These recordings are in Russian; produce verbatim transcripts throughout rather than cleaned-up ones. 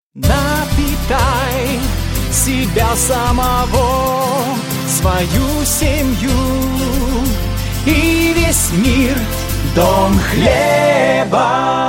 Напитай себя самого, свою семью и весь мир, дом хлеба.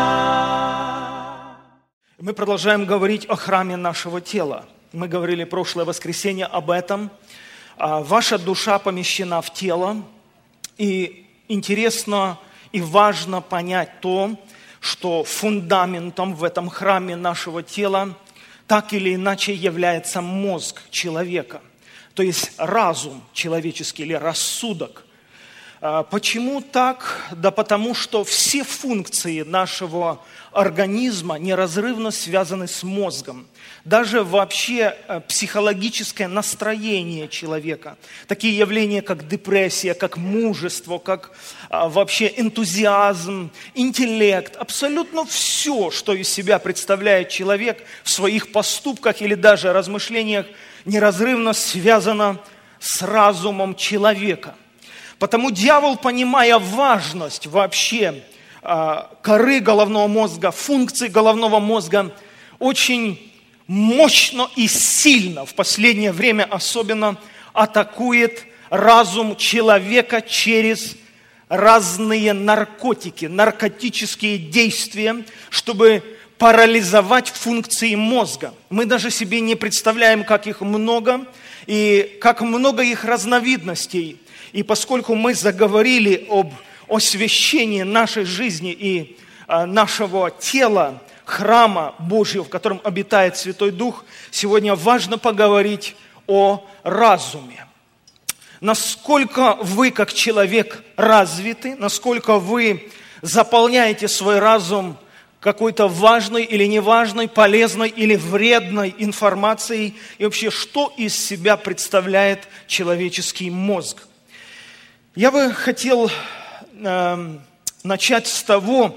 Мы продолжаем говорить о храме нашего тела. Мы говорили прошлое воскресенье об этом. Ваша душа помещена в тело. И интересно и важно понять то, что фундаментом в этом храме нашего тела так или иначе является мозг человека, то есть разум человеческий или рассудок. Почему так? Да потому что все функции нашего организма неразрывно связаны с мозгом. Даже вообще психологическое настроение человека, такие явления, как депрессия, как мужество, как вообще энтузиазм, интеллект, абсолютно все, что из себя представляет человек в своих поступках или даже размышлениях, неразрывно связано с разумом человека. Потому дьявол, понимая важность вообще э, коры головного мозга, функций головного мозга, очень мощно и сильно в последнее время особенно атакует разум человека через разные наркотики, наркотические действия, чтобы парализовать функции мозга. Мы даже себе не представляем, как их много и как много их разновидностей. И поскольку мы заговорили об освящении нашей жизни и а, нашего тела, храма Божьего, в котором обитает Святой Дух, сегодня важно поговорить о разуме. Насколько вы, как человек, развиты, насколько вы заполняете свой разум какой-то важной или неважной, полезной или вредной информацией, и вообще, что из себя представляет человеческий мозг. Я бы хотел э, начать с того,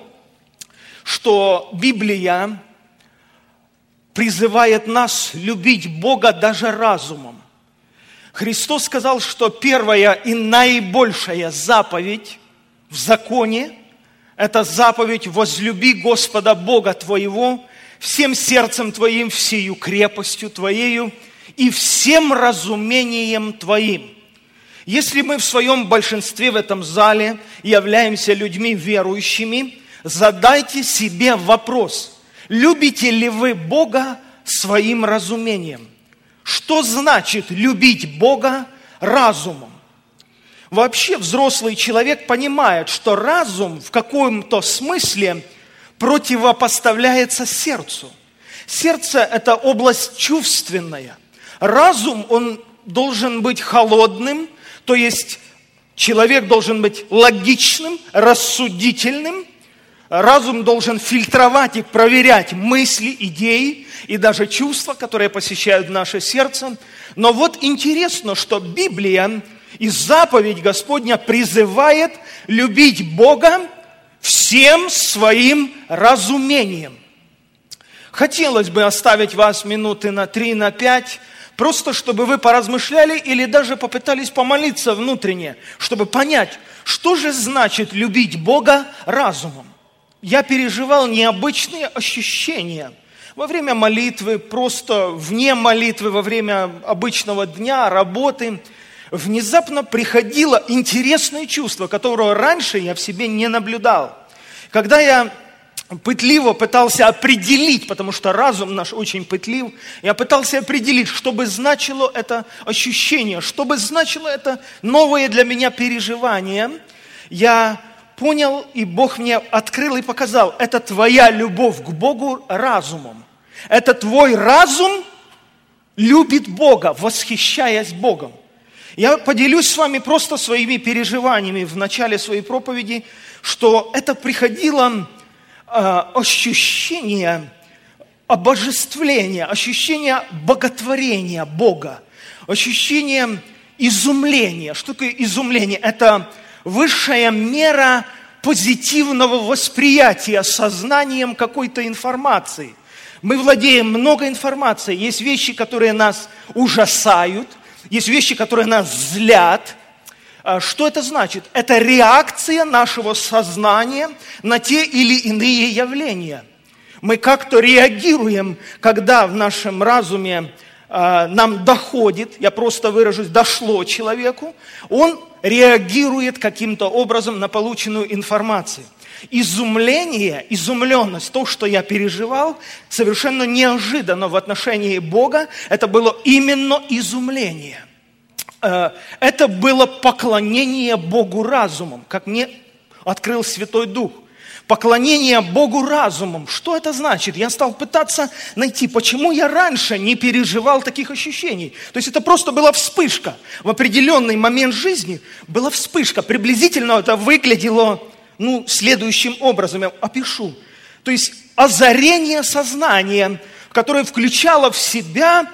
что Библия призывает нас любить Бога даже разумом. Христос сказал, что первая и наибольшая заповедь в законе – это заповедь «возлюби Господа Бога твоего всем сердцем твоим, всею крепостью твоею и всем разумением твоим». Если мы в своем большинстве в этом зале являемся людьми верующими, задайте себе вопрос: любите ли вы Бога своим разумением? Что значит любить Бога разумом? Вообще взрослый человек понимает, что разум в каком-то смысле противопоставляется сердцу. Сердце – это область чувственная. Разум, он должен быть холодным, то есть человек должен быть логичным, рассудительным. Разум должен фильтровать и проверять мысли, идеи и даже чувства, которые посещают наше сердце. Но вот интересно, что Библия и заповедь Господня призывает любить Бога всем своим разумением. Хотелось бы оставить вас минуты на три, на пять, просто чтобы вы поразмышляли или даже попытались помолиться внутренне, чтобы понять, что же значит любить Бога разумом. Я переживал необычные ощущения во время молитвы, просто вне молитвы, во время обычного дня, работы. Внезапно приходило интересное чувство, которого раньше я в себе не наблюдал. Когда я пытливо пытался определить, потому что разум наш очень пытлив, я пытался определить, что бы значило это ощущение, что бы значило это новое для меня переживание. Я понял, и Бог мне открыл и показал: это твоя любовь к Богу разумом. Это твой разум любит Бога, восхищаясь Богом. Я поделюсь с вами просто своими переживаниями в начале своей проповеди, что это приходило ощущение обожествления, ощущение боготворения Бога, ощущение изумления. Что такое изумление? Это высшая мера позитивного восприятия сознанием какой-то информации. Мы владеем много информации. Есть вещи, которые нас ужасают, есть вещи, которые нас злят. Что это значит? Это реакция нашего сознания на те или иные явления. Мы как-то реагируем, когда в нашем разуме э, нам доходит, я просто выражусь, дошло человеку, он реагирует каким-то образом на полученную информацию. Изумление, изумленность, то, что я переживал, совершенно неожиданно в отношении Бога, это было именно изумление. Это было поклонение Богу разумом, как мне открыл Святой Дух. Поклонение Богу разумом. Что это значит? Я стал пытаться найти, почему я раньше не переживал таких ощущений. То есть это просто была вспышка. В определенный момент жизни была вспышка. Приблизительно это выглядело ну, следующим образом. Я опишу. То есть озарение сознания, которое включало в себя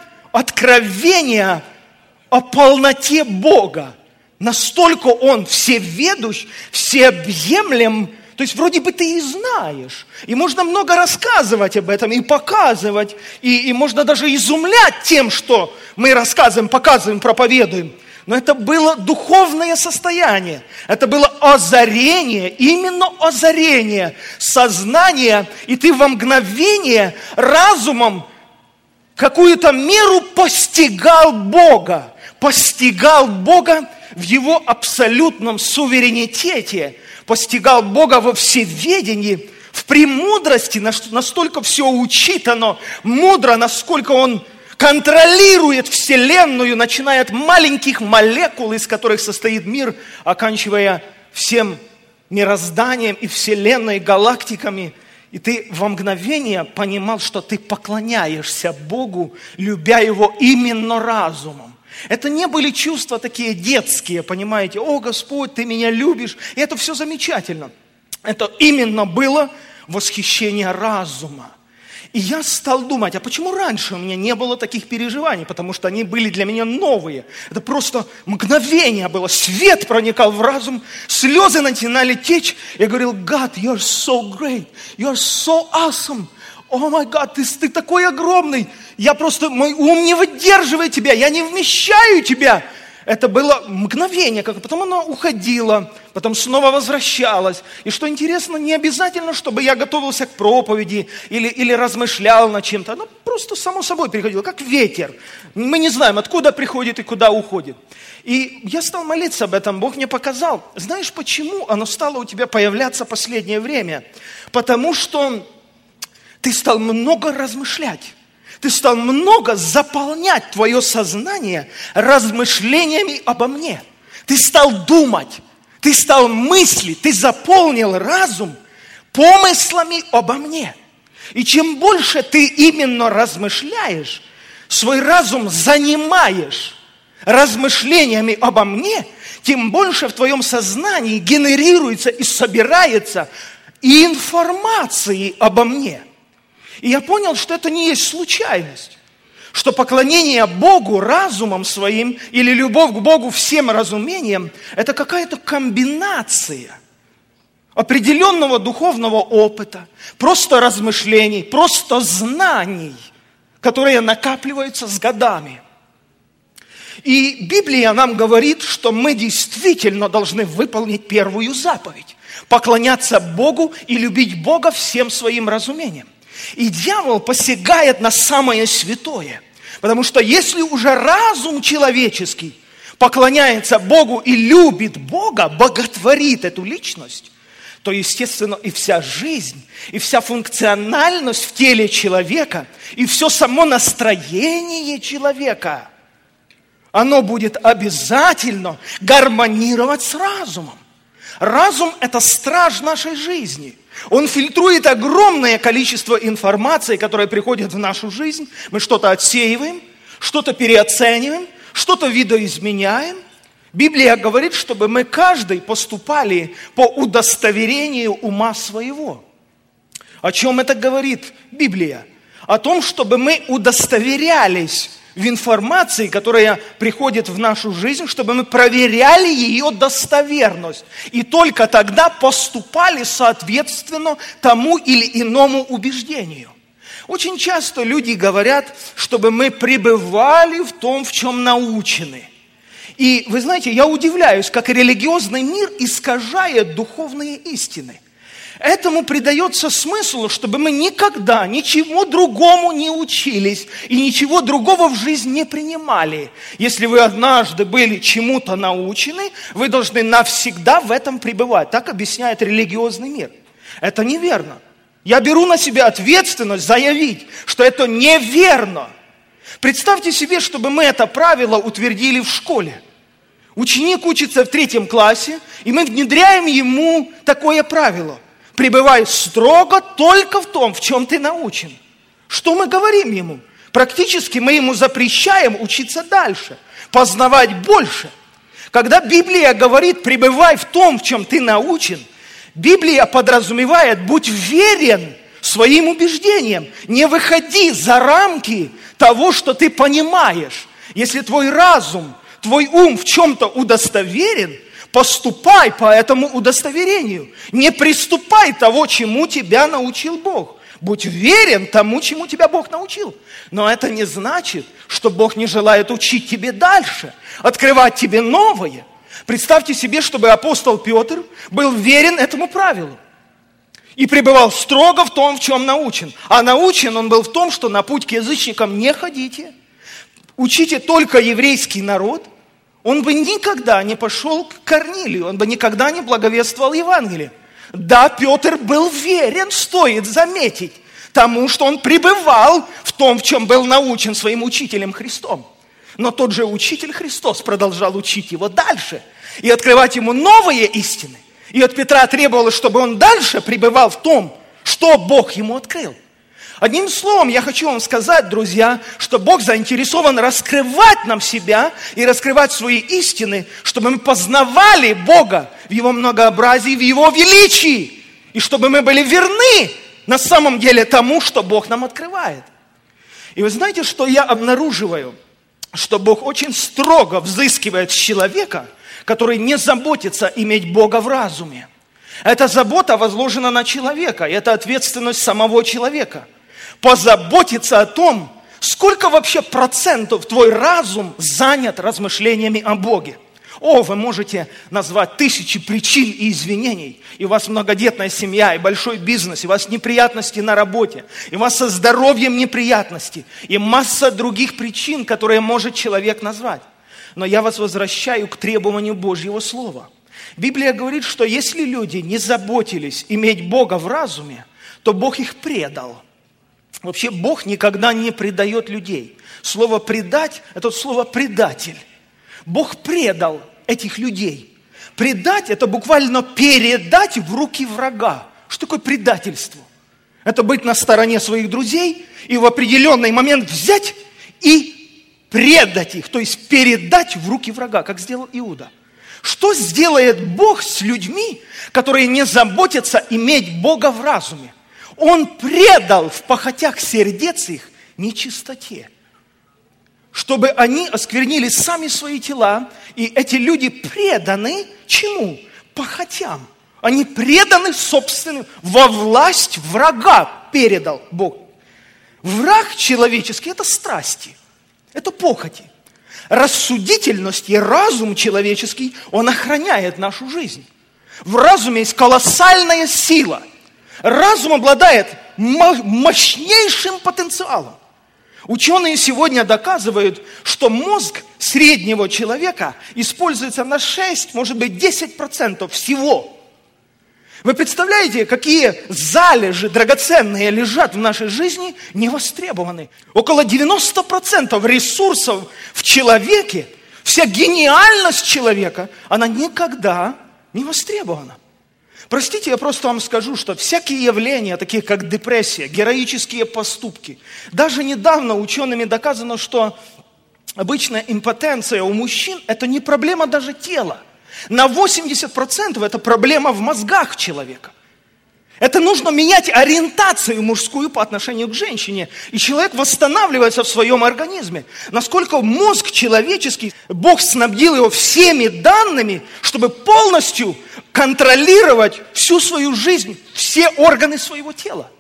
откровение о полноте Бога. Настолько Он всеведущ, всеобъемлем. То есть вроде бы ты и знаешь, и можно много рассказывать об этом, и показывать, и, и можно даже изумлять тем, что мы рассказываем, показываем, проповедуем. Но это было духовное состояние, это было озарение, именно озарение, сознание, и ты во мгновение разумом какую-то меру постигал Бога, постигал Бога в Его абсолютном суверенитете, постигал Бога во всеведении, в премудрости, настолько все учитано, мудро, насколько Он контролирует Вселенную, начиная от маленьких молекул, из которых состоит мир, оканчивая всем мирозданием и Вселенной, галактиками. И ты во мгновение понимал, что ты поклоняешься Богу, любя Его именно разумом. Это не были чувства такие детские, понимаете, о, Господь, Ты меня любишь, и это все замечательно. Это именно было восхищение разума. И я стал думать, а почему раньше у меня не было таких переживаний? Потому что они были для меня новые. Это просто мгновение было, свет проникал в разум, слезы начинали течь. Я говорил, God, you are so great, you are so awesome. О май гад, ты, ты такой огромный. Я просто, мой ум не выдерживает тебя, я не вмещаю тебя. Это было мгновение, как потом оно уходило, потом снова возвращалось. И что интересно, не обязательно, чтобы я готовился к проповеди или, или размышлял над чем-то. Оно просто само собой приходило, как ветер. Мы не знаем, откуда приходит и куда уходит. И я стал молиться об этом, Бог мне показал. Знаешь, почему оно стало у тебя появляться последнее время? Потому что ты стал много размышлять. Ты стал много заполнять твое сознание размышлениями обо мне. Ты стал думать, ты стал мыслить, ты заполнил разум помыслами обо мне. И чем больше ты именно размышляешь, свой разум занимаешь размышлениями обо мне, тем больше в твоем сознании генерируется и собирается информации обо мне. И я понял, что это не есть случайность, что поклонение Богу разумом своим или любовь к Богу всем разумением – это какая-то комбинация определенного духовного опыта, просто размышлений, просто знаний, которые накапливаются с годами. И Библия нам говорит, что мы действительно должны выполнить первую заповедь – поклоняться Богу и любить Бога всем своим разумением. И дьявол посягает на самое святое. Потому что если уже разум человеческий поклоняется Богу и любит Бога, боготворит эту личность, то, естественно, и вся жизнь, и вся функциональность в теле человека, и все само настроение человека, оно будет обязательно гармонировать с разумом. Разум – это страж нашей жизни. Он фильтрует огромное количество информации, которая приходит в нашу жизнь. Мы что-то отсеиваем, что-то переоцениваем, что-то видоизменяем. Библия говорит, чтобы мы каждый поступали по удостоверению ума своего. О чем это говорит Библия? О том, чтобы мы удостоверялись в информации, которая приходит в нашу жизнь, чтобы мы проверяли ее достоверность. И только тогда поступали соответственно тому или иному убеждению. Очень часто люди говорят, чтобы мы пребывали в том, в чем научены. И вы знаете, я удивляюсь, как религиозный мир искажает духовные истины. Этому придается смысл, чтобы мы никогда ничего другому не учились и ничего другого в жизнь не принимали. Если вы однажды были чему-то научены, вы должны навсегда в этом пребывать. Так объясняет религиозный мир. Это неверно. Я беру на себя ответственность заявить, что это неверно. Представьте себе, чтобы мы это правило утвердили в школе. Ученик учится в третьем классе, и мы внедряем ему такое правило. Пребывай строго только в том, в чем ты научен. Что мы говорим ему? Практически мы ему запрещаем учиться дальше, познавать больше. Когда Библия говорит, пребывай в том, в чем ты научен, Библия подразумевает, будь верен своим убеждениям. Не выходи за рамки того, что ты понимаешь. Если твой разум, твой ум в чем-то удостоверен, поступай по этому удостоверению. Не приступай того, чему тебя научил Бог. Будь верен тому, чему тебя Бог научил. Но это не значит, что Бог не желает учить тебе дальше, открывать тебе новое. Представьте себе, чтобы апостол Петр был верен этому правилу и пребывал строго в том, в чем научен. А научен он был в том, что на путь к язычникам не ходите, учите только еврейский народ. Он бы никогда не пошел к Корнилию, он бы никогда не благовествовал Евангелие. Да, Петр был верен, стоит заметить, тому, что он пребывал в том, в чем был научен своим учителем Христом. Но тот же учитель Христос продолжал учить его дальше и открывать ему новые истины. И от Петра требовалось, чтобы он дальше пребывал в том, что Бог ему открыл. Одним словом, я хочу вам сказать, друзья, что Бог заинтересован раскрывать нам себя и раскрывать свои истины, чтобы мы познавали Бога в Его многообразии, в Его величии, и чтобы мы были верны на самом деле тому, что Бог нам открывает. И вы знаете, что я обнаруживаю? Что Бог очень строго взыскивает с человека, который не заботится иметь Бога в разуме. Эта забота возложена на человека, и это ответственность самого человека. Позаботиться о том, сколько вообще процентов твой разум занят размышлениями о Боге. О, вы можете назвать тысячи причин и извинений. И у вас многодетная семья, и большой бизнес, и у вас неприятности на работе, и у вас со здоровьем неприятности, и масса других причин, которые может человек назвать. Но я вас возвращаю к требованию Божьего Слова. Библия говорит, что если люди не заботились иметь Бога в разуме, то Бог их предал. Вообще Бог никогда не предает людей. Слово «предать» – это слово «предатель». Бог предал этих людей. Предать – это буквально передать в руки врага. Что такое предательство? Это быть на стороне своих друзей и в определенный момент взять и предать их, то есть передать в руки врага, как сделал Иуда. Что сделает Бог с людьми, которые не заботятся иметь Бога в разуме? Он предал в похотях сердец их нечистоте, чтобы они осквернили сами свои тела, и эти люди преданы чему? Похотям. Они преданы собственным, во власть врага передал Бог. Враг человеческий – это страсти, это похоти. Рассудительность и разум человеческий, он охраняет нашу жизнь. В разуме есть колоссальная сила. Разум обладает мощнейшим потенциалом. Ученые сегодня доказывают, что мозг среднего человека используется на шесть, может быть, десять процентов всего. Вы представляете, какие залежи драгоценные лежат в нашей жизни невостребованы? Около девяносто процентов ресурсов в человеке, вся гениальность человека, она никогда не востребована. Простите, я просто вам скажу, что всякие явления, такие как депрессия, героические поступки, даже недавно учеными доказано, что обычная импотенция у мужчин – это не проблема даже тела. На восемьдесят процентов это проблема в мозгах человека. Это нужно менять ориентацию мужскую по отношению к женщине. И человек восстанавливается в своем организме. Насколько мозг человеческий, Бог снабдил его всеми данными, чтобы полностью контролировать всю свою жизнь, все органы своего тела.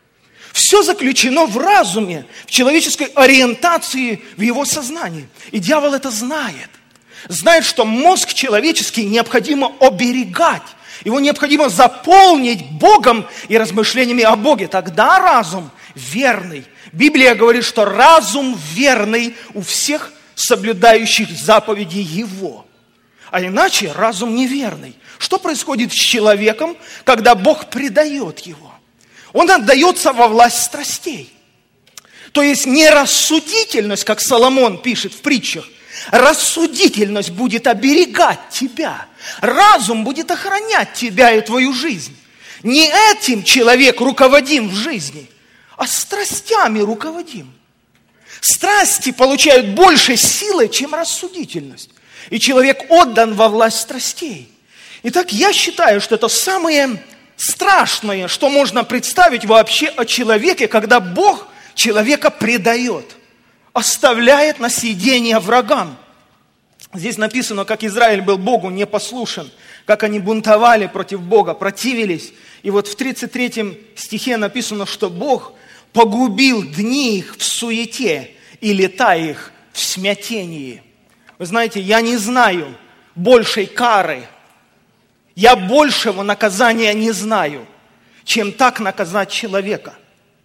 Все заключено в разуме, в человеческой ориентации, в его сознании. И дьявол это знает. Знает, что мозг человеческий необходимо оберегать. Его необходимо заполнить Богом и размышлениями о Боге. Тогда разум верный. Библия говорит, что разум верный у всех соблюдающих заповеди Его. А иначе разум неверный. Что происходит с человеком, когда Бог предает его? Он отдается во власть страстей. То есть не рассудительность, как Соломон пишет в притчах, рассудительность будет оберегать тебя. Разум будет охранять тебя и твою жизнь. Не этим человек руководим в жизни, а страстями руководим. Страсти получают больше силы, чем рассудительность. И человек отдан во власть страстей. Итак, я считаю, что это самое страшное, что можно представить вообще о человеке, когда Бог человека предает, оставляет на съедение врагам. Здесь написано, как Израиль был Богу непослушен, как они бунтовали против Бога, противились. И вот в тридцать третьем стихе написано, что Бог погубил дни их в суете и лета их в смятении. Вы знаете, я не знаю большей кары, я большего наказания не знаю, чем так наказать человека.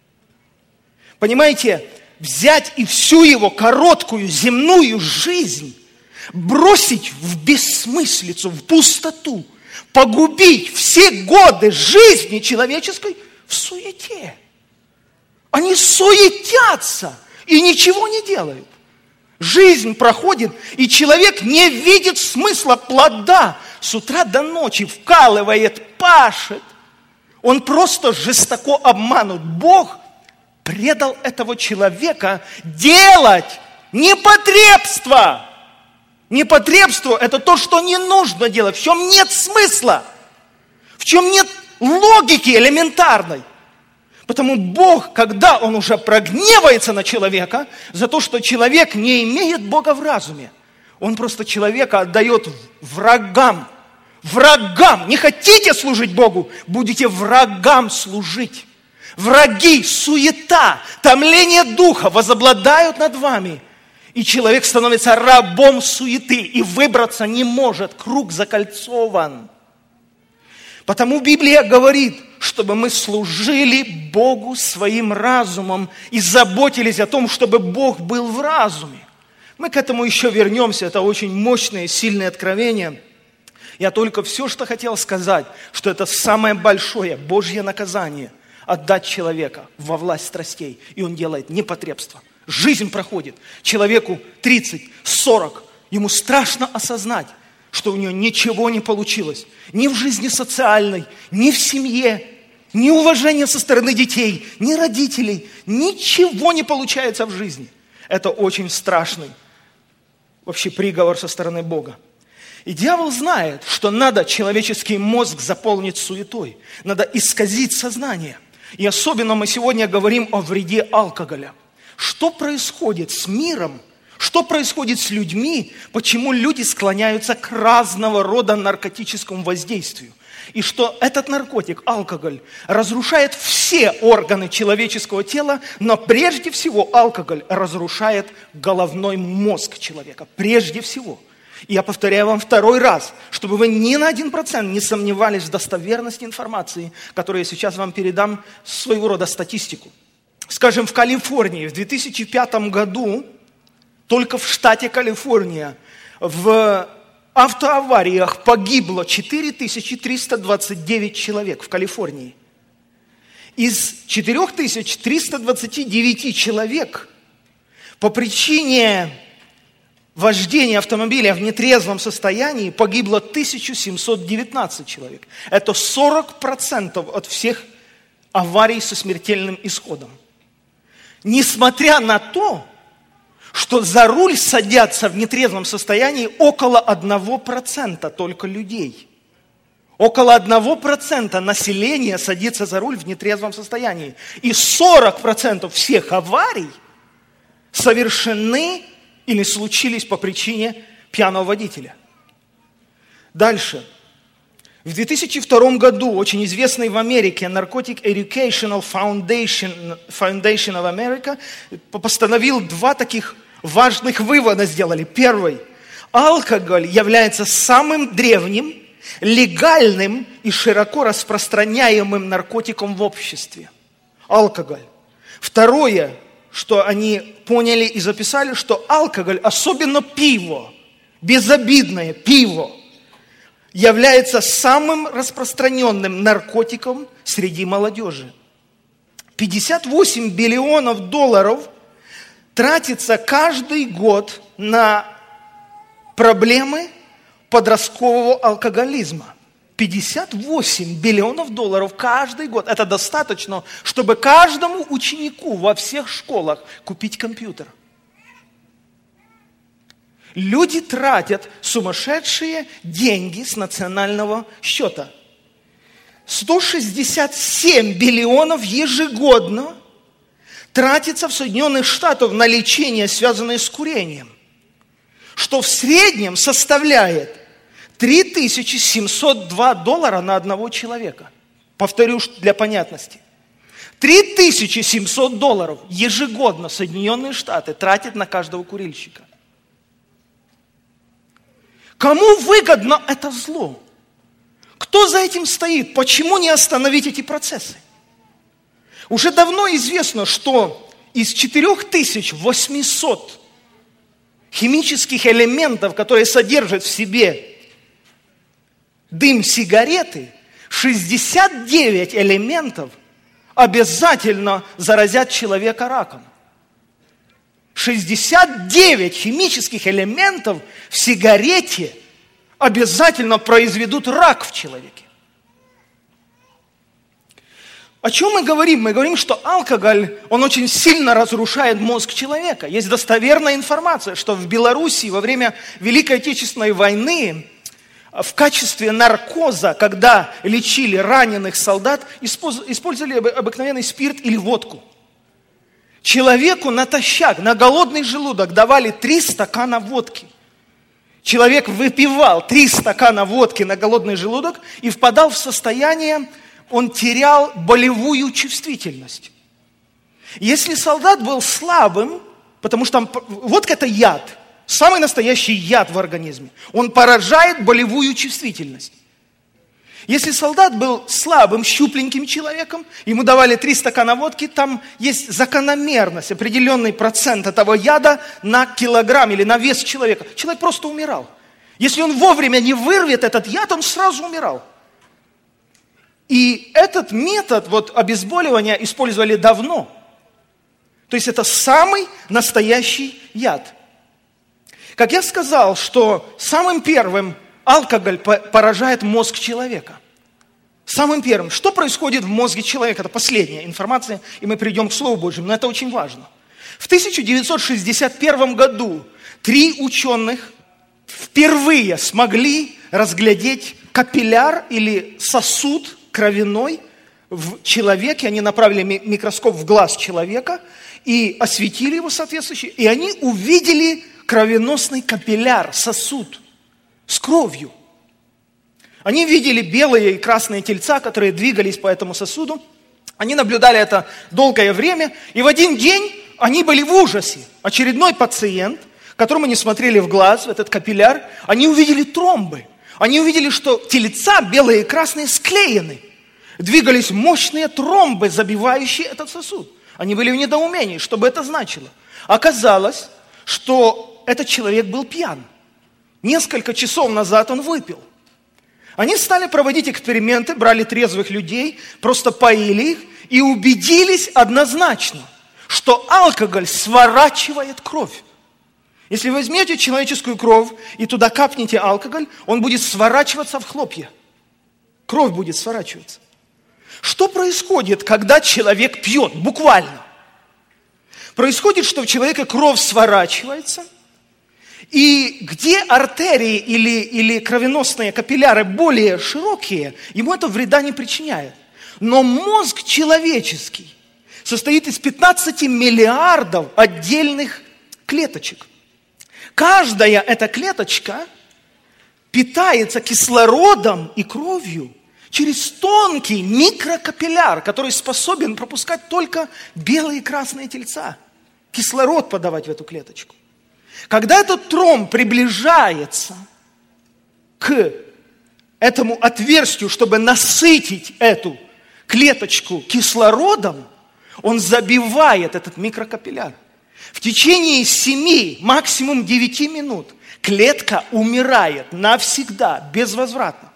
Понимаете, взять и всю его короткую земную жизнь бросить в бессмыслицу, в пустоту, погубить все годы жизни человеческой в суете. Они суетятся и ничего не делают. Жизнь проходит, и человек не видит смысла плода. С утра до ночи вкалывает, пашет. Он просто жестоко обманут. Бог предал этого человека делать непотребство. Непотребство – это то, что не нужно делать, в чем нет смысла, в чем нет логики элементарной. Потому Бог, когда Он уже прогневается на человека за то, что человек не имеет Бога в разуме, Он просто человека отдает врагам. Врагам! Не хотите служить Богу? Будете врагам служить. Враги, суета, томление духа возобладают над вами. И человек становится рабом суеты и выбраться не может. Круг закольцован. Потому Библия говорит, чтобы мы служили Богу своим разумом и заботились о том, чтобы Бог был в разуме. Мы к этому еще вернемся. Это очень мощное, сильное откровение. Я только все, что хотел сказать, что это самое большое Божье наказание – отдать человека во власть страстей. И он делает непотребство. Жизнь проходит. Человеку тридцать, сорок. Ему страшно осознать, что у него ничего не получилось. Ни в жизни социальной, ни в семье, ни уважения со стороны детей, ни родителей. Ничего не получается в жизни. Это очень страшный вообще приговор со стороны Бога. И дьявол знает, что надо человеческий мозг заполнить суетой. Надо исказить сознание. И особенно мы сегодня говорим о вреде алкоголя. Что происходит с миром? Что происходит с людьми? Почему люди склоняются к разного рода наркотическому воздействию? И что этот наркотик, алкоголь, разрушает все органы человеческого тела, но прежде всего алкоголь разрушает головной мозг человека. Прежде всего. И я повторяю вам второй раз, чтобы вы ни на один процент не сомневались в достоверности информации, которую я сейчас вам передам, своего рода статистику. Скажем, в Калифорнии в две тысячи пятом году только в штате Калифорния в автоавариях погибло четыре тысячи триста двадцать девять человек в Калифорнии. Из четыре тысячи триста двадцать девять человек по причине вождения автомобиля в нетрезвом состоянии погибло тысяча семьсот девятнадцать человек. Это сорок процентов от всех аварий со смертельным исходом. Несмотря на то, что за руль садятся в нетрезвом состоянии около одного процента только людей. Около одного процента населения садится за руль в нетрезвом состоянии. И сорок процентов всех аварий совершены или случились по причине пьяного водителя. Дальше. В две тысячи втором году очень известный в Америке Narcotic Educational Foundation, Foundation of America постановил два таких важных вывода сделали. Первый. Алкоголь является самым древним легальным и широко распространяемым наркотиком в обществе. Алкоголь. Второе, что они поняли и записали, что алкоголь, особенно пиво, безобидное пиво, является самым распространенным наркотиком среди молодежи. пятьдесят восемь биллионов долларов тратится каждый год на проблемы подросткового алкоголизма. пятьдесят восемь биллионов долларов каждый год. Это достаточно, чтобы каждому ученику во всех школах купить компьютер. Люди тратят сумасшедшие деньги с национального счета. сто шестьдесят семь биллионов ежегодно тратится в Соединенных Штатах на лечение, связанное с курением, что в среднем составляет три тысячи семьсот два доллара на одного человека. Повторю для понятности. три тысячи семьсот долларов ежегодно Соединенные Штаты тратят на каждого курильщика. Кому выгодно это зло? Кто за этим стоит? Почему не остановить эти процессы? Уже давно известно, что из четыре тысячи восемьсот химических элементов, которые содержат в себе дым сигареты, шестьдесят девять элементов обязательно заразят человека раком. шестьдесят девять химических элементов в сигарете обязательно произведут рак в человеке. О чем мы говорим? Мы говорим, что алкоголь, он очень сильно разрушает мозг человека. Есть достоверная информация, что в Белоруссии во время Великой Отечественной войны в качестве наркоза, когда лечили раненых солдат, использовали обыкновенный спирт или водку. Человеку натощак, на голодный желудок давали три стакана водки. Человек выпивал три стакана водки на голодный желудок и впадал в состояние, он терял болевую чувствительность. Если солдат был слабым, потому что там, водка – это яд, самый настоящий яд в организме, он поражает болевую чувствительность. Если солдат был слабым, щупленьким человеком, ему давали три стакана водки, там есть закономерность, определенный процент этого яда на килограмм или на вес человека. Человек просто умирал. Если он вовремя не вырвет этот яд, он сразу умирал. И этот метод вот, обезболивания использовали давно. То есть это самый настоящий яд. Как я сказал, что самым первым алкоголь поражает мозг человека. Самым первым. Что происходит в мозге человека? Это последняя информация, и мы перейдем к Слову Божьему, но это очень важно. В тысяча девятьсот шестьдесят первом году три ученых впервые смогли разглядеть капилляр или сосуд кровяной в человеке. Они направили микроскоп в глаз человека и осветили его соответствующе, и они увидели кровеносный капилляр, сосуд с кровью. Они видели белые и красные тельца, которые двигались по этому сосуду. Они наблюдали это долгое время. И в один день они были в ужасе. Очередной пациент, которому они смотрели в глаз, в этот капилляр, они увидели тромбы. Они увидели, что тельца белые и красные склеены. Двигались мощные тромбы, забивающие этот сосуд. Они были в недоумении, что бы это значило. Оказалось, что этот человек был пьян. Несколько часов назад он выпил. Они стали проводить эксперименты, брали трезвых людей, просто поили их и убедились однозначно, что алкоголь сворачивает кровь. Если вы возьмете человеческую кровь и туда капнете алкоголь, он будет сворачиваться в хлопья. Кровь будет сворачиваться. Что происходит, когда человек пьет? Буквально. Происходит, что в человеке кровь сворачивается, и где артерии или, или кровеносные капилляры более широкие, ему это вреда не причиняет. Но мозг человеческий состоит из пятнадцати миллиардов отдельных клеточек. Каждая эта клеточка питается кислородом и кровью через тонкий микрокапилляр, который способен пропускать только белые и красные тельца. Кислород подавать в эту клеточку. Когда этот тромб приближается к этому отверстию, чтобы насытить эту клеточку кислородом, он забивает этот микрокапилляр. В течение семи, максимум девяти минут клетка умирает навсегда, безвозвратно.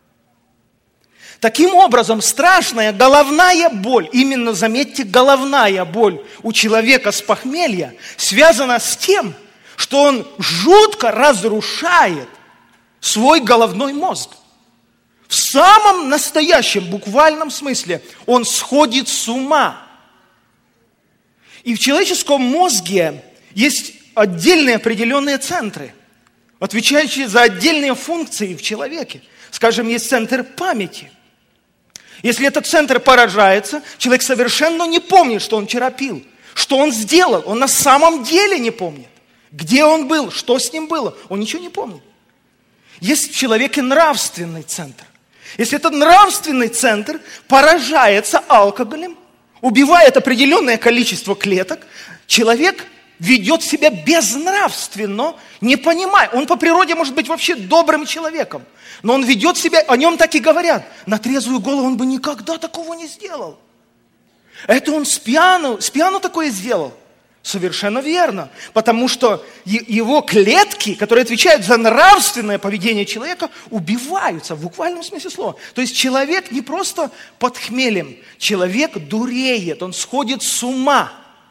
Таким образом, страшная головная боль, именно, заметьте, головная боль у человека с похмелья связана с тем, что он жутко разрушает свой головной мозг. В самом настоящем, буквальном смысле он сходит с ума. И в человеческом мозге есть отдельные определенные центры, отвечающие за отдельные функции в человеке. Скажем, есть центр памяти. Если этот центр поражается, человек совершенно не помнит, что он вчера пил, что он сделал. Он на самом деле не помнит. Где он был, что с ним было. Он ничего не помнит. Есть в человеке нравственный центр. Если этот нравственный центр поражается алкоголем, убивает определенное количество клеток, человек ведет себя безнравственно, не понимая. Он по природе может быть вообще добрым человеком, но он ведет себя, о нем так и говорят, на трезвую голову он бы никогда такого не сделал. Это он с пьяну, с пьяну такое сделал. Совершенно верно, потому что его клетки, которые отвечают за нравственное поведение человека, убиваются в буквальном смысле слова. То есть человек не просто под хмелем, человек дуреет, он сходит с ума.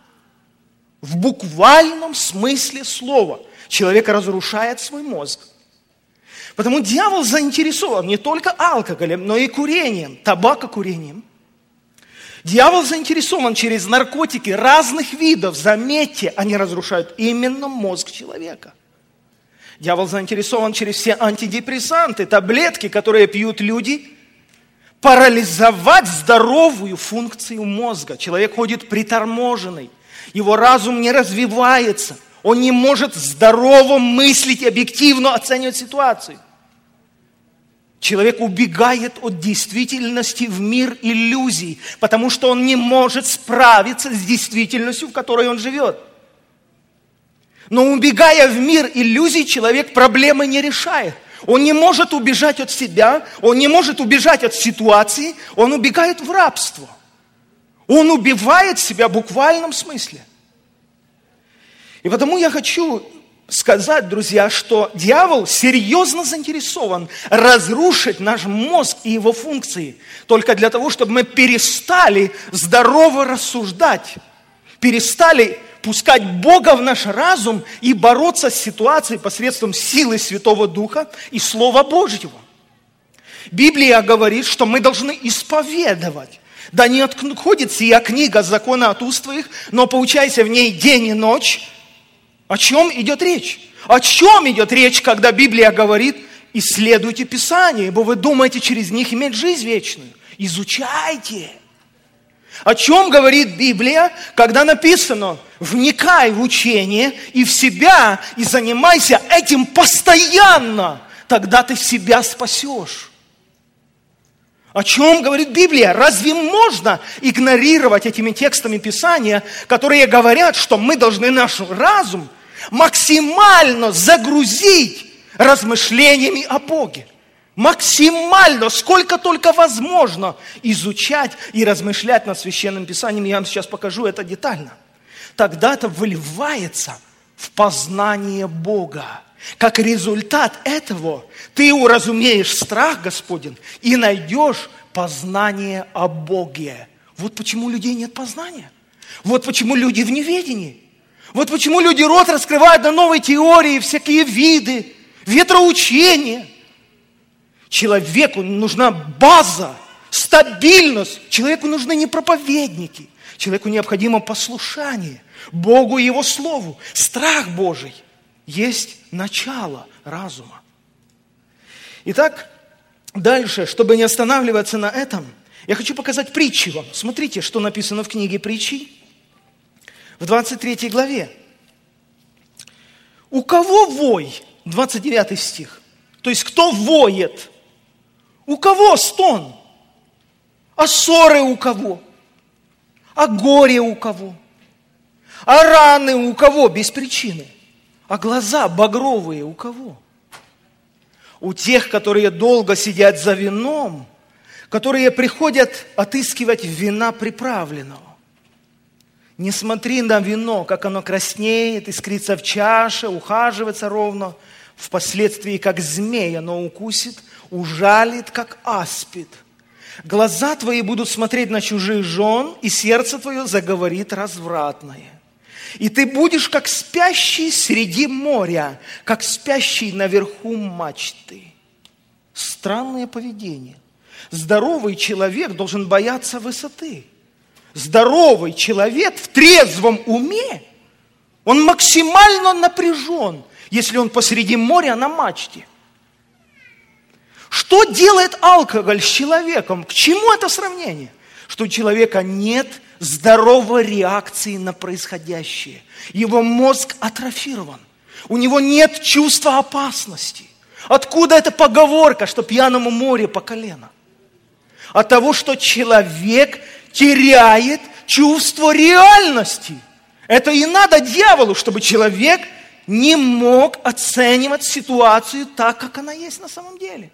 В буквальном смысле слова. Человек разрушает свой мозг. Потому дьявол заинтересован не только алкоголем, но и курением, табакокурением. Дьявол заинтересован через наркотики разных видов. Заметьте, они разрушают именно мозг человека. Дьявол заинтересован через все антидепрессанты, таблетки, которые пьют люди, парализовать здоровую функцию мозга. Человек ходит приторможенный, его разум не развивается, он не может здорово мыслить и объективно оценивать ситуацию. Человек убегает от действительности в мир иллюзий, потому что он не может справиться с действительностью, в которой он живет. Но убегая в мир иллюзий, человек проблемы не решает. Он не может убежать от себя, он не может убежать от ситуации, он убегает в рабство. Он убивает себя в буквальном смысле. И потому я хочу сказать, друзья, что дьявол серьезно заинтересован разрушить наш мозг и его функции только для того, чтобы мы перестали здорово рассуждать, перестали пускать Бога в наш разум и бороться с ситуацией посредством силы Святого Духа и Слова Божьего. Библия говорит, что мы должны исповедовать. Да не отходит сия книга закона от уст твоих, но поучайся в ней день и ночь. О чем идет речь? О чем идет речь, когда Библия говорит, исследуйте Писание, ибо вы думаете через них иметь жизнь вечную. Изучайте. О чем говорит Библия, когда написано, вникай в учение и в себя, и занимайся этим постоянно, тогда ты себя спасешь. О чем говорит Библия? Разве можно игнорировать этими текстами Писания, которые говорят, что мы должны наш разум максимально загрузить размышлениями о Боге? Максимально, сколько только возможно, изучать и размышлять над Священным Писанием. Я вам сейчас покажу это детально. Тогда это выливается в познание Бога. Как результат этого ты уразумеешь страх Господень и найдешь познание о Боге. Вот почему у людей нет познания. Вот почему люди в неведении. Вот почему люди рот раскрывают на новые теории, всякие виды, ветроучения. Человеку нужна база, стабильность. Человеку нужны не проповедники. Человеку необходимо послушание Богу и Его Слову. Страх Божий есть начало разума. Итак, дальше, чтобы не останавливаться на этом, я хочу показать притчи вам. Смотрите, что написано в книге Притчи, в двадцать третьей главе. У кого вой? двадцать девятый стих. То есть, кто воет? У кого стон? А ссоры у кого? А горе у кого? А раны у кого без причины? А глаза багровые у кого? у тех, которые долго сидят за вином, которые приходят отыскивать вина приправленного. Не смотри на вино, как оно краснеет, искрится в чаше, ухаживается ровно. Впоследствии, как змея, оно укусит, ужалит, как аспид. Глаза твои будут смотреть на чужих жен, и сердце твое заговорит развратное. И ты будешь, как спящий среди моря, как спящий наверху мачты. Странное поведение. Здоровый человек должен бояться высоты. Здоровый человек в трезвом уме, он максимально напряжен, если он посреди моря на мачте. Что делает алкоголь с человеком? К чему это сравнение? Что у человека нет здоровой реакции на происходящее. Его мозг атрофирован. У него нет чувства опасности. Откуда эта поговорка, что пьяному море по колено? От того, что человек теряет чувство реальности. Это и надо дьяволу, чтобы человек не мог оценивать ситуацию так, как она есть на самом деле.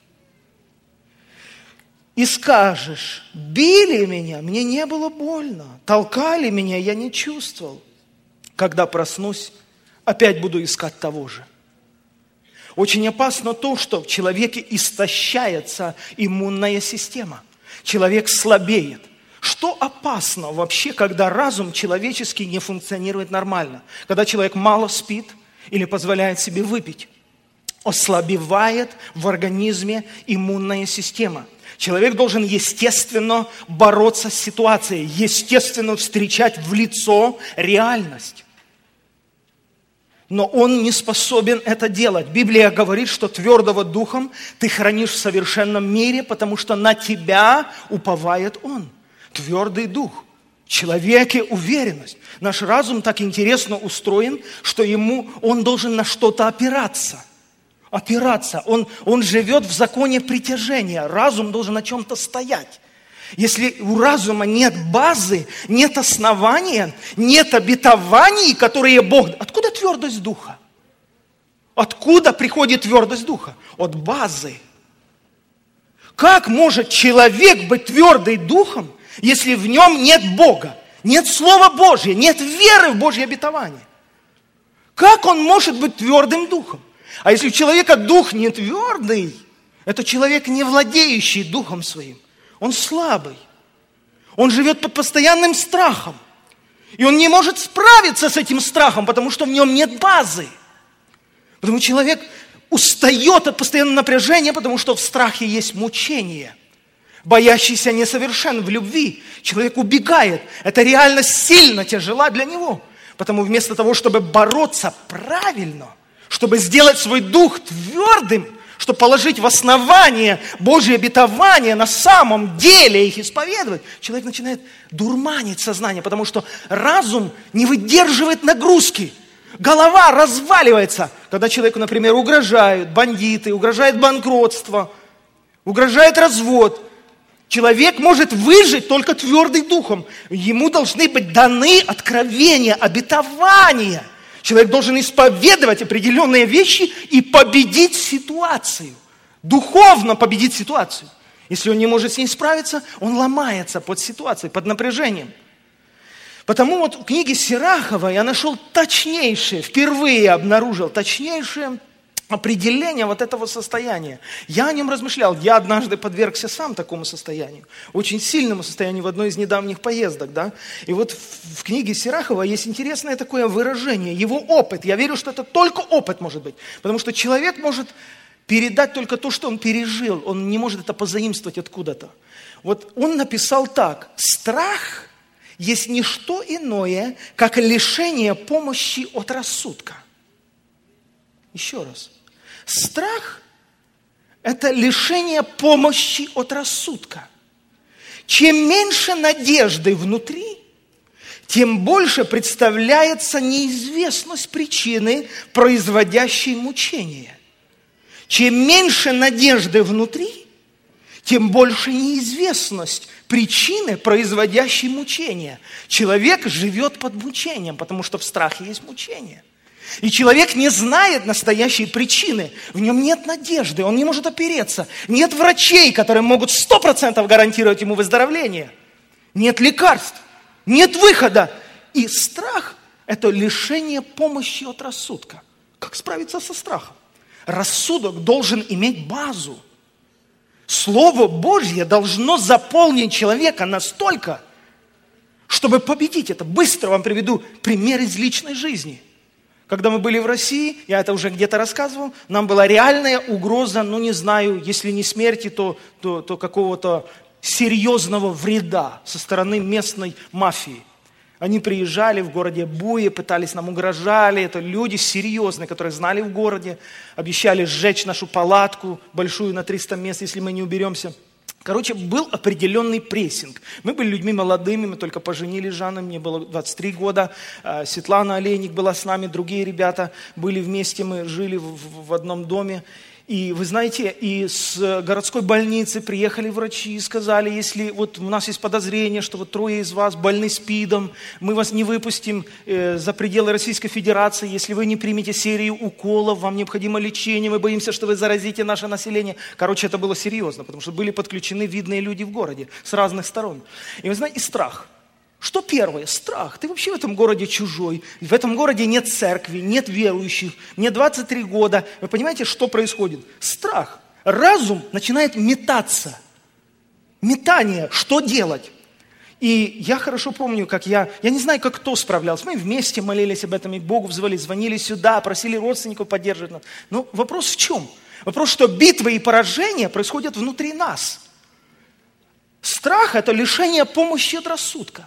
И скажешь: били меня, мне не было больно, толкали меня, я не чувствовал. Когда проснусь, опять буду искать того же. Очень опасно то, что в человеке истощается иммунная система. Человек слабеет. Что опасно вообще, когда разум человеческий не функционирует нормально? Когда человек мало спит или позволяет себе выпить? Ослабевает в организме иммунная система. Человек должен естественно бороться с ситуацией, естественно встречать в лицо реальность. Но он не способен это делать. Библия говорит, что твердого духом ты хранишь в совершенном мире, потому что на тебя уповает он. Твердый дух. В человеке уверенность. Наш разум так интересно устроен, что ему, он должен на что-то опираться. Опираться. Он, он живет в законе притяжения. Разум должен на чем-то стоять. Если у разума нет базы, нет основания, нет обетований, которые Бог... Откуда твердость духа? Откуда приходит твердость духа? От базы. Как может человек быть твердый духом, если в нем нет Бога, нет Слова Божьего, нет веры в Божье обетование? Как он может быть твердым духом? А если у человека дух не твердый, это человек, не владеющий духом своим. Он слабый. Он живет под постоянным страхом. И он не может справиться с этим страхом, потому что в нем нет базы. Потому что человек устает от постоянного напряжения, потому что в страхе есть мучение. Боящийся несовершен в любви. Человек убегает. Эта реальность сильно тяжела для него. Потому вместо того, чтобы бороться правильно, чтобы сделать свой дух твердым, чтобы положить в основание Божье обетование, на самом деле их исповедовать, человек начинает дурманить сознание, потому что разум не выдерживает нагрузки. Голова разваливается, когда человеку, например, угрожают бандиты, угрожает банкротство, угрожает развод. Человек может выжить только твердым духом. Ему должны быть даны откровения, обетования. Человек должен исповедовать определенные вещи и победить ситуацию. Духовно победить ситуацию. Если он не может с ней справиться, он ломается под ситуацией, под напряжением. Потому вот в книге Сирахова я нашел точнейшее, впервые обнаружил точнейшее определение вот этого состояния. Я о нем размышлял. Я однажды подвергся сам такому состоянию. Очень сильному состоянию в одной из недавних поездок. Да? И вот в, в книге Сирахова есть интересное такое выражение. Его опыт. Я верю, что это только опыт может быть. Потому что человек может передать только то, что он пережил. Он не может это позаимствовать откуда-то. Вот он написал так. Страх есть не что иное, как лишение помощи от рассудка. Еще раз. Страх – это лишение помощи от рассудка. Чем меньше надежды внутри, тем больше представляется неизвестность причины, производящей мучение. Чем меньше надежды внутри, тем больше неизвестность причины, производящей мучение. Человек живет под мучением, потому что в страхе есть мучение. И человек не знает настоящей причины. В нем нет надежды, он не может опереться. Нет врачей, которые могут сто процентов гарантировать ему выздоровление. Нет лекарств, нет выхода. И страх – это лишение помощи от рассудка. Как справиться со страхом? Рассудок должен иметь базу. Слово Божье должно заполнить человека настолько, чтобы победить это. Быстро вам приведу пример из личной жизни. Когда мы были в России, я это уже где-то рассказывал, нам была реальная угроза, ну не знаю, если не смерти, то, то, то какого-то серьезного вреда со стороны местной мафии. Они приезжали в городе Буе, пытались нам угрожали. Это люди серьезные, которые знали в городе, обещали сжечь нашу палатку большую на триста мест, если мы не уберемся. Короче, был определенный прессинг. Мы были людьми молодыми, мы только поженились с Жанной, мне было двадцать три года. Светлана Олейник была с нами, другие ребята были вместе, мы жили в, в одном доме. И вы знаете, и с городской больницы приехали врачи и сказали, если вот у нас есть подозрение, что вот трое из вас больны СПИДом, мы вас не выпустим э, за пределы Российской Федерации, если вы не примете серию уколов, вам необходимо лечение, мы боимся, что вы заразите наше население. Короче, это было серьезно, потому что были подключены видные люди в городе с разных сторон. И вы знаете, и страх. Что первое? Страх. Ты вообще в этом городе чужой. В этом городе нет церкви, нет верующих. Мне двадцать три года. Вы понимаете, что происходит? Страх. Разум начинает метаться. Метание. Что делать? И я хорошо помню, как я, я не знаю, как кто справлялся. Мы вместе молились об этом, и к Богу взывали, звонили сюда, просили родственников поддерживать нас. Но вопрос в чем? Вопрос, что битвы и поражения происходят внутри нас. Страх – это лишение помощи от рассудка.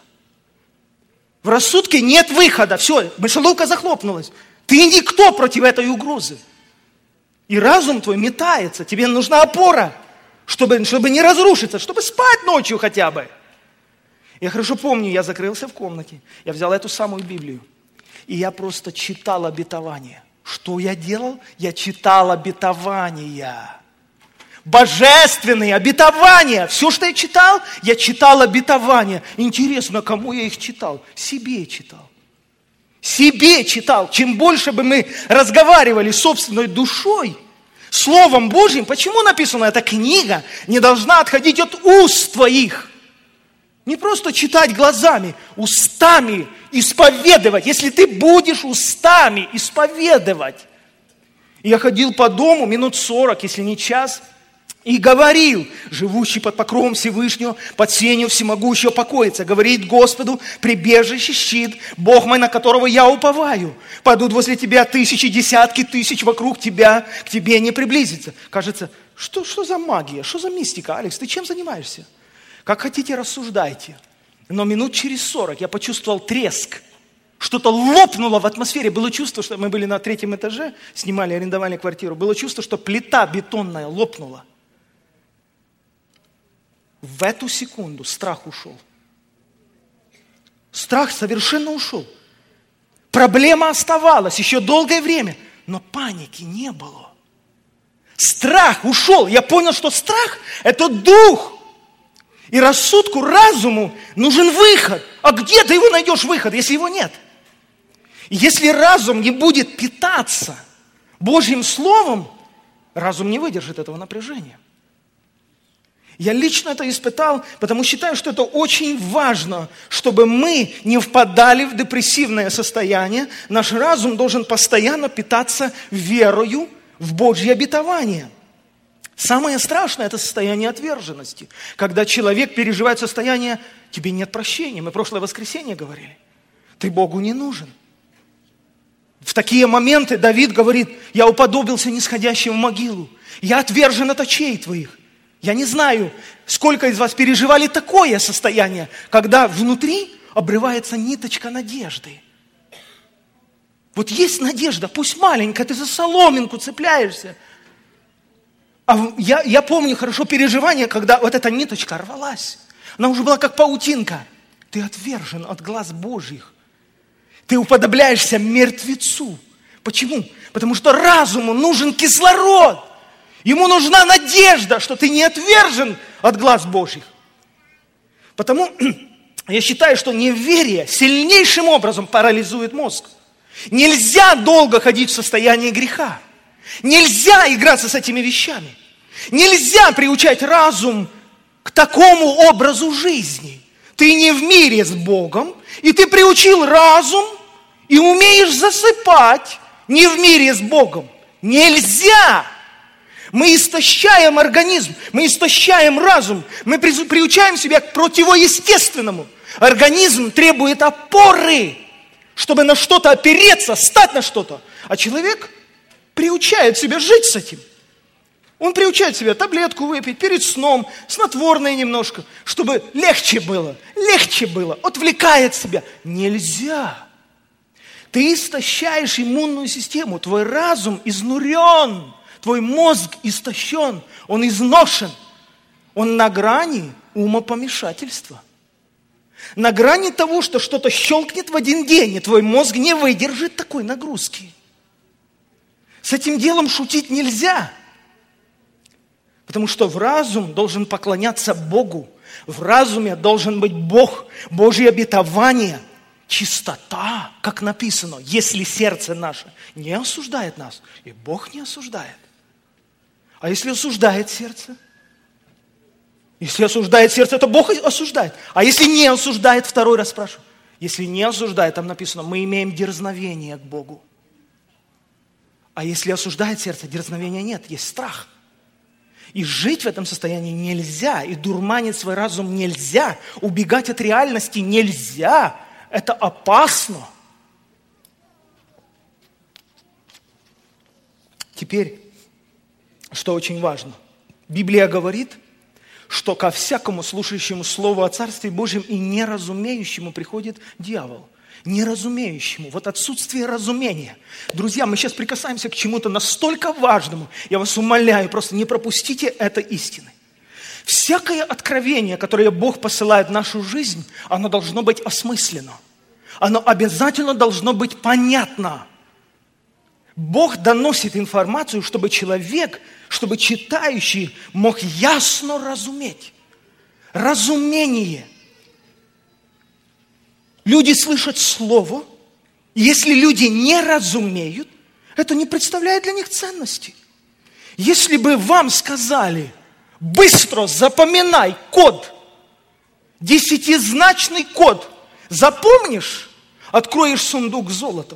В рассудке нет выхода. Все, мышеловка захлопнулась. Ты никто против этой угрозы. И разум твой метается. Тебе нужна опора, чтобы, чтобы не разрушиться, чтобы спать ночью хотя бы. Я хорошо помню, я закрылся в комнате. Я взял эту самую Библию. И я просто читал обетование. Что я делал? Я читал обетования. Божественные обетования. Все, что я читал, я читал обетования. Интересно, кому я их читал? Себе читал. Себе читал. Чем больше бы мы разговаривали с собственной душой, Словом Божьим, почему написано, эта книга не должна отходить от уст твоих? Не просто читать глазами, устами исповедовать. Если ты будешь устами исповедовать. Я ходил по дому минут сорок, если не час, и говорил, живущий под покровом Всевышнего, под сенью всемогущего покоится, говорит Господу, прибежище, щит, Бог мой, на которого я уповаю. Падут возле тебя тысячи, десятки тысяч вокруг тебя, к тебе не приблизится. Кажется, что, что за магия, что за мистика, Алекс, ты чем занимаешься? Как хотите, рассуждайте. Но минут через сорок я почувствовал треск. Что-то лопнуло в атмосфере. Было чувство, что мы были на третьем этаже, снимали, арендовали квартиру. Было чувство, что плита бетонная лопнула. В эту секунду страх ушел. Страх совершенно ушел. Проблема оставалась еще долгое время, но паники не было. Страх ушел. Я понял, что страх – это дух. И рассудку, разуму нужен выход. А где ты его найдешь выход, если его нет? Если разум не будет питаться Божьим Словом, разум не выдержит этого напряжения. Я лично это испытал, потому считаю, что это очень важно, чтобы мы не впадали в депрессивное состояние. Наш разум должен постоянно питаться верою в Божье обетование. Самое страшное – это состояние отверженности. Когда человек переживает состояние «тебе нет прощения». Мы прошлое воскресенье говорили. Ты Богу не нужен. В такие моменты Давид говорит: «Я уподобился нисходящим в могилу. Я отвержен от очей твоих». Я не знаю, сколько из вас переживали такое состояние, когда внутри обрывается ниточка надежды. Вот есть надежда, пусть маленькая, ты за соломинку цепляешься. А я, я помню хорошо переживание, когда вот эта ниточка рвалась. Она уже была как паутинка. Ты отвержен от глаз Божьих. Ты уподобляешься мертвецу. Почему? Потому что разуму нужен кислород. Ему нужна надежда, что ты не отвержен от глаз Божьих. Потому я считаю, что неверие сильнейшим образом парализует мозг. Нельзя долго ходить в состоянии греха. Нельзя играться с этими вещами. Нельзя приучать разум к такому образу жизни. Ты не в мире с Богом, и ты приучил разум, и умеешь засыпать не в мире с Богом. Нельзя! Мы истощаем организм, мы истощаем разум, мы приучаем себя к противоестественному. Организм требует опоры, чтобы на что-то опереться, стать на что-то. А человек приучает себя жить с этим. Он приучает себя таблетку выпить перед сном, снотворное немножко, чтобы легче было, легче было, отвлекает себя. Нельзя. Ты истощаешь иммунную систему, твой разум изнурен, твой мозг истощен, он изношен, он на грани умопомешательства. На грани того, что что-то щелкнет в один день, и твой мозг не выдержит такой нагрузки. С этим делом шутить нельзя. Потому что в разум должен поклоняться Богу. В разуме должен быть Бог, Божье обетование, чистота, как написано. Если сердце наше не осуждает нас, и Бог не осуждает. А если осуждает сердце? Если осуждает сердце, то Бог осуждает. А если не осуждает, второй раз спрашиваю. Если не осуждает, там написано, мы имеем дерзновение к Богу. А если осуждает сердце, дерзновения нет, есть страх. И жить в этом состоянии нельзя, и дурманить свой разум нельзя, убегать от реальности нельзя. Это опасно. Теперь, что очень важно. Библия говорит, что ко всякому слушающему Слову о Царстве Божьем и неразумеющему приходит дьявол. Неразумеющему. Вот отсутствие разумения. Друзья, мы сейчас прикасаемся к чему-то настолько важному. Я вас умоляю, просто не пропустите этой истины. Всякое откровение, которое Бог посылает в нашу жизнь, оно должно быть осмысленно. Оно обязательно должно быть понятно. Бог доносит информацию, чтобы человек, чтобы читающий мог ясно разуметь. Разумение. Люди слышат слово, и если люди не разумеют, это не представляет для них ценности. Если бы вам сказали, быстро запоминай код, десятизначный код, запомнишь, откроешь сундук с золотом.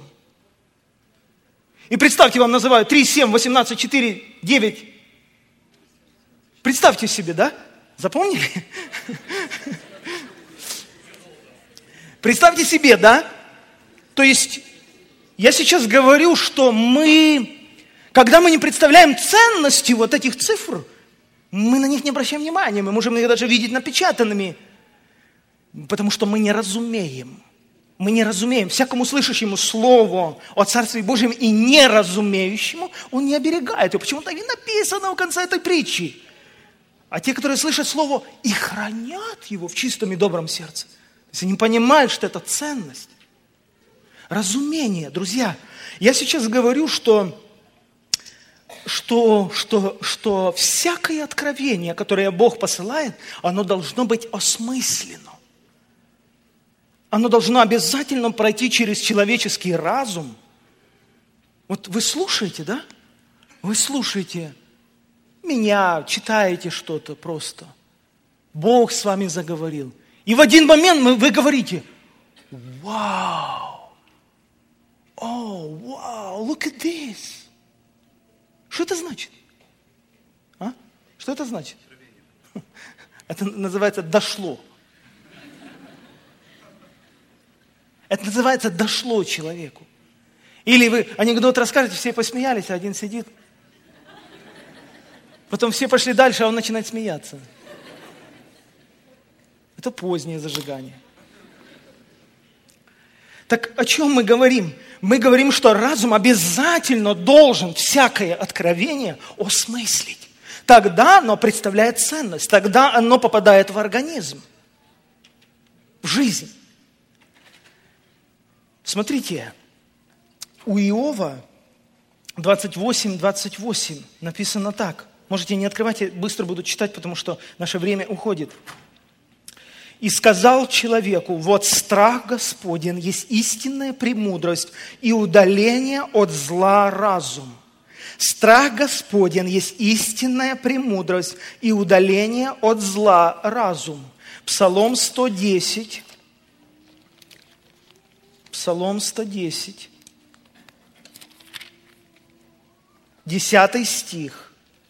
И представьте, вам называют три, семь, восемнадцать, четыре, девять. Представьте себе, да? Запомнили? Представьте себе, да? То есть, я сейчас говорю, что мы, когда мы не представляем ценности вот этих цифр, мы на них не обращаем внимания, мы можем их даже видеть напечатанными, потому что мы не разумеем. Мы не разумеем. Всякому слышащему слово о Царстве Божьем и неразумеющему, он не оберегает его. Почему-то и написано в конце этой притчи. А те, которые слышат слово и хранят его в чистом и добром сердце, если не понимают, что это ценность. Разумение, друзья. Я сейчас говорю, что, что, что, что всякое откровение, которое Бог посылает, оно должно быть осмысленно. Оно должно обязательно пройти через человеческий разум. Вот вы слушаете, да? Вы слушаете меня, читаете что-то просто. Бог с вами заговорил. И в один момент вы говорите, вау, о, вау, look at this. Что это значит? А? Что это значит? Это называется дошло. Это называется дошло человеку. Или вы анекдот расскажете, все посмеялись, а один сидит. Потом все пошли дальше, а он начинает смеяться. Это позднее зажигание. Так о чем мы говорим? Мы говорим, что разум обязательно должен всякое откровение осмыслить. Тогда оно представляет ценность, тогда оно попадает в организм, в жизнь. Смотрите, у Иова двадцать восемь двадцать восемь написано так. Можете не открывать, я быстро буду читать, потому что наше время уходит. И сказал человеку: вот страх Господень есть истинная премудрость и удаление от зла разум. Страх Господень есть истинная премудрость и удаление от зла разум. Псалом сто десять. Псалом сто десять. Десятый стих.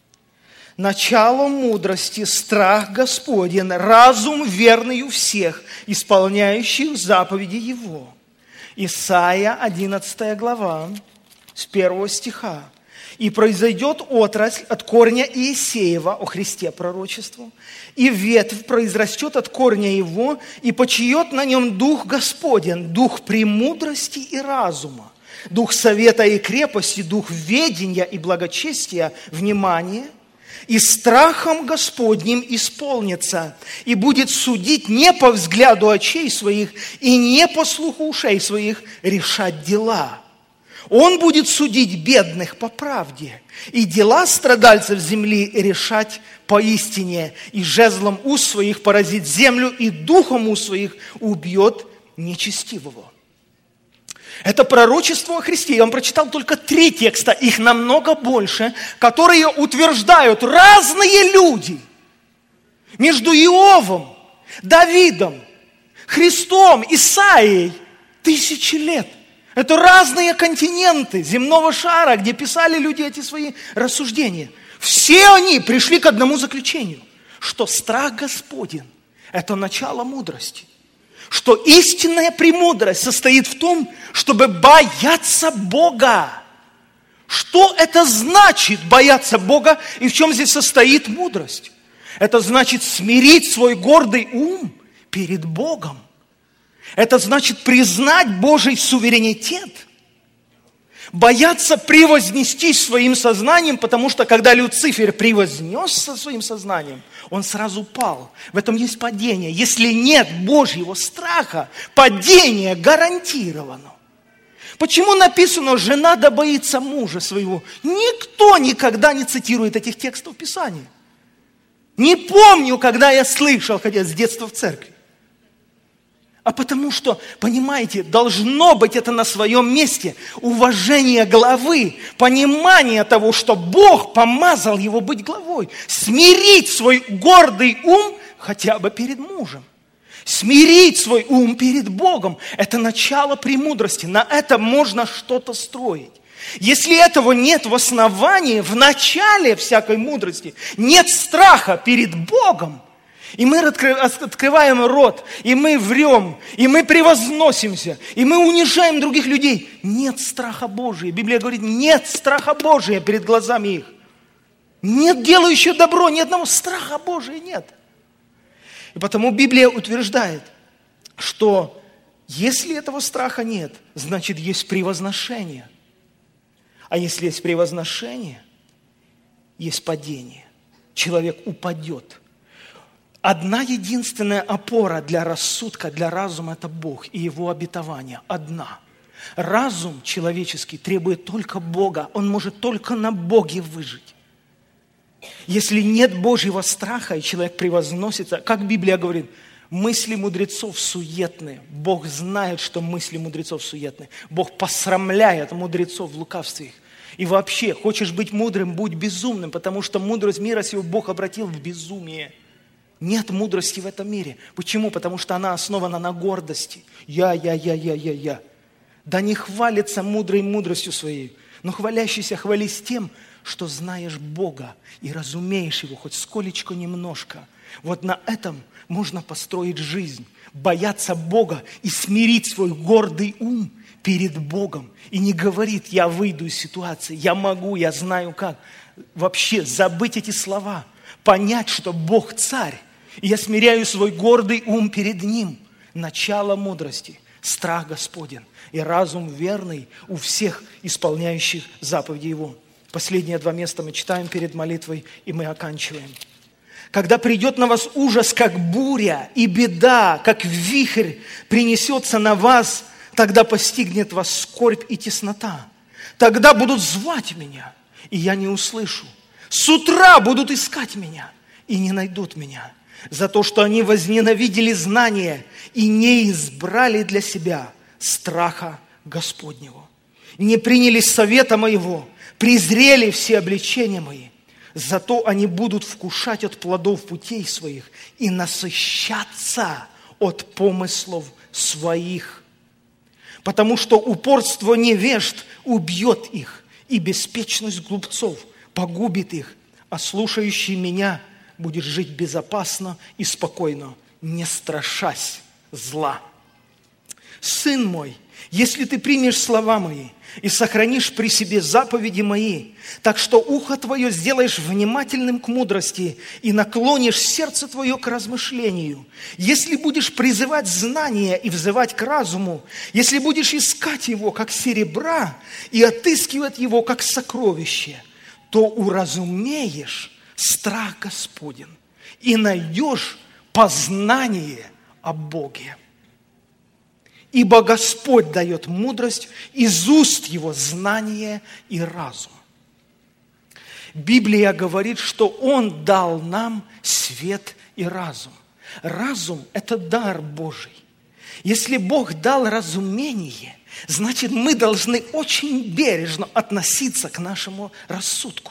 Начало мудрости – страх Господень, разум верный у всех, исполняющих заповеди Его. Исайя одиннадцатая глава, с первого стиха. «И произойдет отрасль от корня Иисеева», о Христе пророчеству, «и ветвь произрастет от корня его, и почиет на нем дух Господень, дух премудрости и разума, дух совета и крепости, дух ведения и благочестия, внимания, и страхом Господним исполнится, и будет судить не по взгляду очей своих и не по слуху ушей своих решать дела. Он будет судить бедных по правде, и дела страдальцев земли решать поистине, и жезлом уст своих поразит землю, и духом уст своих убьет нечестивого». Это пророчество о Христе. Я вам прочитал только три текста, их намного больше, которые утверждают разные люди. Между Иовом, Давидом, Христом, Исаией тысячи лет. Это разные континенты земного шара, где писали люди эти свои рассуждения. Все они пришли к одному заключению, что страх Господень – это начало мудрости. Что истинная премудрость состоит в том, чтобы бояться Бога. Что это значит бояться Бога и в чем здесь состоит мудрость? Это значит смирить свой гордый ум перед Богом. Это значит признать Божий суверенитет. Бояться превознестись своим сознанием, потому что когда Люцифер превознесся своим сознанием, он сразу пал. В этом есть падение. Если нет Божьего страха, падение гарантировано. Почему написано: жена да боится мужа своего? Никто никогда не цитирует этих текстов Писания. Не помню, когда я слышал, хотя с детства в церкви. А потому что, понимаете, должно быть это на своем месте. Уважение главы, понимание того, что Бог помазал его быть главой. Смирить свой гордый ум хотя бы перед мужем. Смирить свой ум перед Богом. Это начало премудрости. На этом можно что-то строить. Если этого нет в основании, в начале всякой мудрости, нет страха перед Богом, и мы открываем рот, и мы врем, и мы превозносимся, и мы унижаем других людей. Нет страха Божия. Библия говорит: нет страха Божия перед глазами их. Нет делающего добро, ни одного страха Божия нет. И потому Библия утверждает, что если этого страха нет, значит есть превозношение. А если есть превозношение, есть падение. Человек упадет. Одна единственная опора для рассудка, для разума – это Бог и Его обетование. Одна. Разум человеческий требует только Бога. Он может только на Боге выжить. Если нет Божьего страха, и человек превозносится, как Библия говорит, мысли мудрецов суетны. Бог знает, что мысли мудрецов суетны. Бог посрамляет мудрецов в лукавстве их. И вообще, хочешь быть мудрым, будь безумным, потому что мудрость мира сего Бог обратил в безумие. Нет мудрости в этом мире. Почему? Потому что она основана на гордости. Я, я, я, я, я, я. Да не хвалится мудрой мудростью своей, но хвалящийся хвались тем, что знаешь Бога и разумеешь Его хоть сколечко немножко. Вот на этом можно построить жизнь. Бояться Бога и смирить свой гордый ум перед Богом. И не говорит: я выйду из ситуации, я могу, я знаю как. Вообще забыть эти слова. Понять, что Бог царь. И я смиряю свой гордый ум перед Ним. Начало мудрости, страх Господень и разум верный у всех исполняющих заповеди Его. Последние два места мы читаем перед молитвой, и мы оканчиваем. Когда придет на вас ужас, как буря, и беда, как вихрь принесется на вас, тогда постигнет вас скорбь и теснота. Тогда будут звать меня, и я не услышу. С утра будут искать меня, и не найдут меня. за то, что они возненавидели знание и не избрали для себя страха Господнего, не приняли совета моего, презрели все обличения мои. Зато они будут вкушать от плодов путей своих и насыщаться от помыслов своих. Потому что упорство невежд убьет их, и беспечность глупцов погубит их, а слушающий меня будет жить безопасно и спокойно, не страшась зла. Сын мой, если ты примешь слова мои и сохранишь при себе заповеди мои, так что ухо твое сделаешь внимательным к мудрости и наклонишь сердце твое к размышлению, если будешь призывать знания и взывать к разуму, если будешь искать его, как серебра, и отыскивать его, как сокровище, то уразумеешь страх Господень и найдешь познание о Боге. Ибо Господь дает мудрость, из уст Его знание и разум. Библия говорит, что Он дал нам свет и разум. Разум – это дар Божий. Если Бог дал разумение, значит, мы должны очень бережно относиться к нашему рассудку.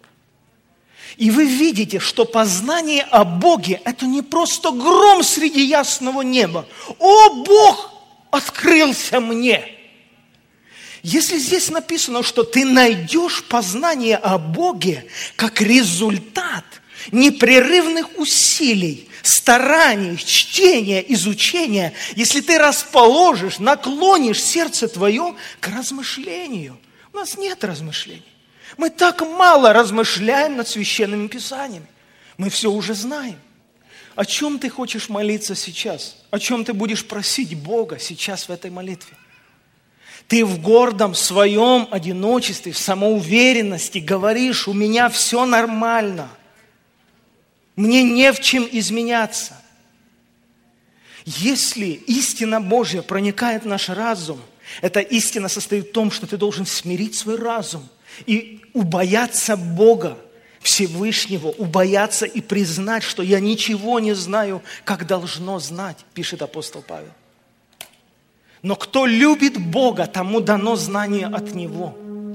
И вы видите, что познание о Боге – это не просто гром среди ясного неба. О, Бог открылся мне! Если здесь написано, что ты найдешь познание о Боге как результат непрерывных усилий, стараний, чтения, изучения, если ты расположишь, наклонишь сердце твое к размышлению. У нас нет размышлений. Мы так мало размышляем над священными писаниями. Мы все уже знаем. О чем ты хочешь молиться сейчас? О чем ты будешь просить Бога сейчас в этой молитве? Ты в гордом своем одиночестве, в самоуверенности говоришь: у меня все нормально. Мне не в чем изменяться. Если истина Божья проникает в наш разум, эта истина состоит в том, что ты должен смирить свой разум и убояться Бога Всевышнего, убояться и признать, что я ничего не знаю, как должно знать, пишет апостол Павел. Но кто любит Бога, тому дано знание от Него.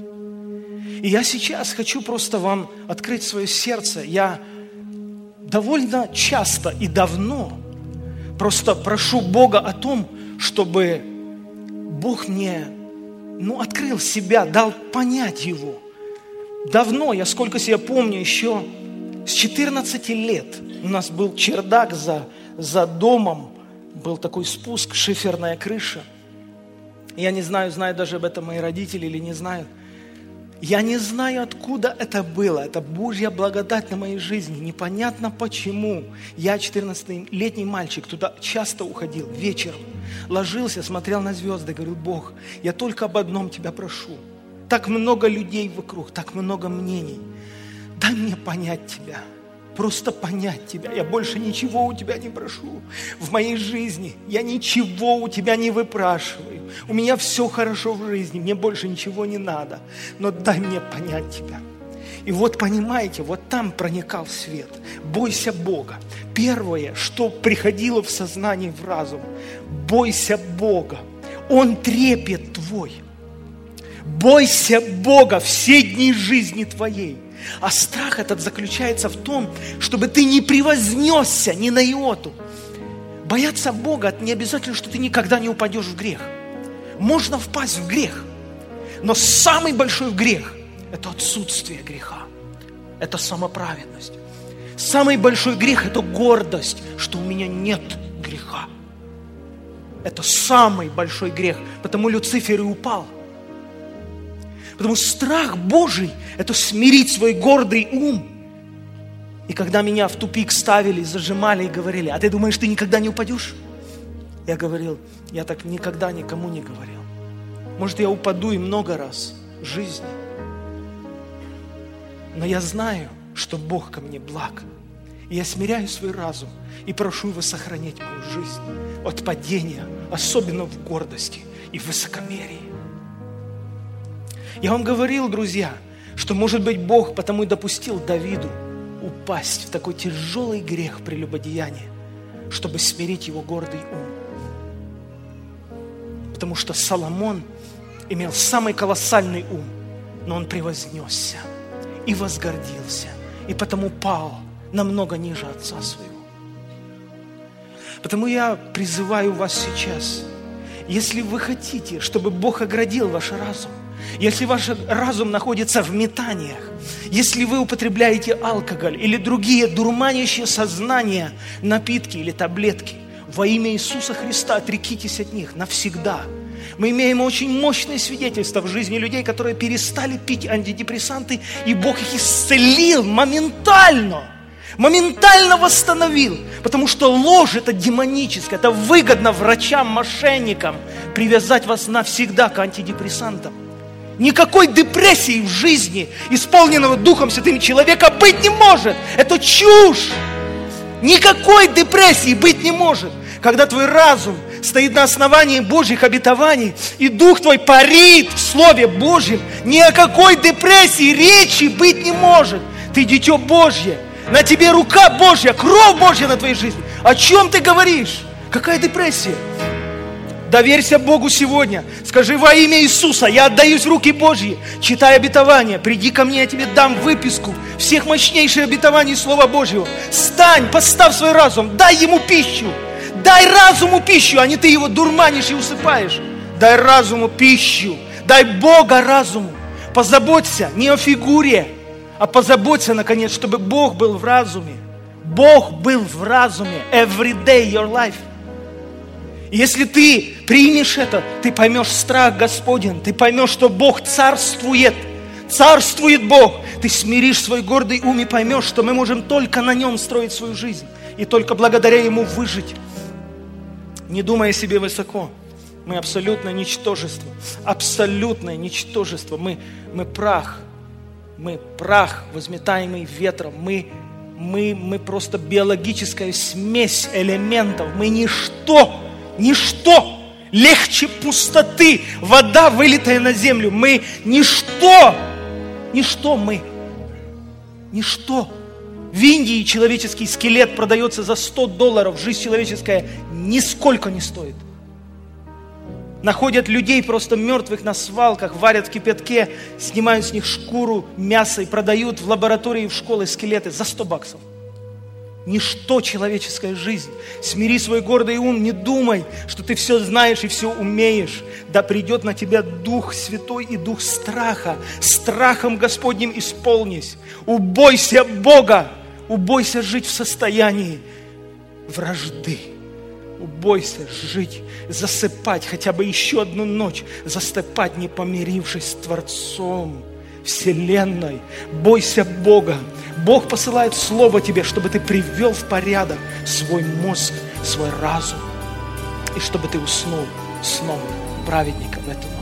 И я сейчас хочу просто вам открыть свое сердце. Я довольно часто и давно просто прошу Бога о том, чтобы Бог мне, ну, открыл себя, дал понять Его. Давно, я сколько себя помню, еще с четырнадцати лет у нас был чердак за, за домом, был такой спуск, шиферная крыша. Я не знаю, знают даже об этом мои родители или не знают. Я не знаю, откуда это было. Это Божья благодать на моей жизни. Непонятно почему. Я, четырнадцатилетний мальчик, туда часто уходил вечером. Ложился, смотрел на звезды, говорю: Бог, я только об одном Тебя прошу. Так много людей вокруг, так много мнений. Дай мне понять Тебя, просто понять Тебя. Я больше ничего у Тебя не прошу. В моей жизни я ничего у Тебя не выпрашиваю. У меня все хорошо в жизни, мне больше ничего не надо. Но дай мне понять Тебя. И вот понимаете, вот там проникал свет. Бойся Бога. Первое, что приходило в сознание, в разум: бойся Бога. Он трепет твой. Бойся Бога все дни жизни твоей. А страх этот заключается в том, чтобы ты не превознесся ни на иоту. Бояться Бога – это не обязательно, что ты никогда не упадешь в грех. Можно впасть в грех, но самый большой грех – это отсутствие греха. Это самоправедность. Самый большой грех – это гордость, что у меня нет греха. Это самый большой грех, потому Люцифер и упал. Потому страх Божий – это смирить свой гордый ум. И когда меня в тупик ставили, зажимали и говорили: а ты думаешь, ты никогда не упадешь? Я говорил: я так никогда никому не говорил. Может, я упаду и много раз в жизни. Но я знаю, что Бог ко мне благ. И я смиряю свой разум и прошу Его сохранить мою жизнь от падения, особенно в гордости и в высокомерии. Я вам говорил, друзья, что, может быть, Бог потому и допустил Давиду упасть в такой тяжелый грех прелюбодеяния, чтобы смирить его гордый ум. Потому что Соломон имел самый колоссальный ум, но он превознесся и возгордился, и потому пал намного ниже отца своего. Потому я призываю вас сейчас, если вы хотите, чтобы Бог оградил ваш разум, если ваш разум находится в метаниях, если вы употребляете алкоголь или другие дурманящие сознание напитки или таблетки, во имя Иисуса Христа отрекитесь от них навсегда. Мы имеем очень мощные свидетельства в жизни людей, которые перестали пить антидепрессанты, и Бог их исцелил моментально. Моментально восстановил, потому что ложь это демоническая, это выгодно врачам, мошенникам привязать вас навсегда к антидепрессантам. Никакой депрессии в жизни исполненного Духом Святым человека быть не может. Это чушь. Никакой депрессии быть не может. Когда твой разум стоит на основании Божьих обетований, и Дух твой парит в Слове Божьем, ни о какой депрессии речи быть не может. Ты дитё Божье, на тебе рука Божья, кровь Божья на твоей жизни. О чем ты говоришь? Какая депрессия? Доверься Богу сегодня. Скажи: во имя Иисуса я отдаюсь в руки Божьи. Читай обетование. Приди ко мне, я тебе дам выписку всех мощнейших обетований Слова Божьего. Стань, поставь свой разум, дай ему пищу. Дай разуму пищу, а не ты его дурманишь и усыпаешь. Дай разуму пищу. Дай Бога разуму. Позаботься не о фигуре, а позаботься, наконец, чтобы Бог был в разуме. Бог был в разуме. Every day your life. Если ты примешь это, ты поймешь страх Господень, ты поймешь, что Бог царствует, царствует Бог. Ты смиришь свой гордый ум и поймешь, что мы можем только на нем строить свою жизнь и только благодаря ему выжить. Не думай о себе высоко. Мы абсолютное ничтожество, абсолютное ничтожество. Мы, мы прах, мы прах, возметаемый ветром. Мы, мы, мы просто биологическая смесь элементов. Мы ничто. Ничто легче пустоты, вода, вылитая на землю. Мы ничто, ничто мы, ничто. В Индии человеческий скелет продается за сто долларов, жизнь человеческая нисколько не стоит. Находят людей просто мертвых на свалках, варят в кипятке, снимают с них шкуру, мясо и продают в лаборатории, в школы скелеты за сто баксов. Ничто человеческая жизнь. Смири свой гордый ум, не думай, что ты все знаешь и все умеешь. Да придет на тебя Дух Святой и Дух страха. Страхом Господним исполнись. Убойся Бога. Убойся жить в состоянии вражды. Убойся жить, засыпать хотя бы еще одну ночь. Засыпать, не помирившись с Творцом Вселенной. Бойся Бога. Бог посылает Слово тебе, чтобы ты привел в порядок свой мозг, свой разум. И чтобы ты уснул сном праведника в эту ночь.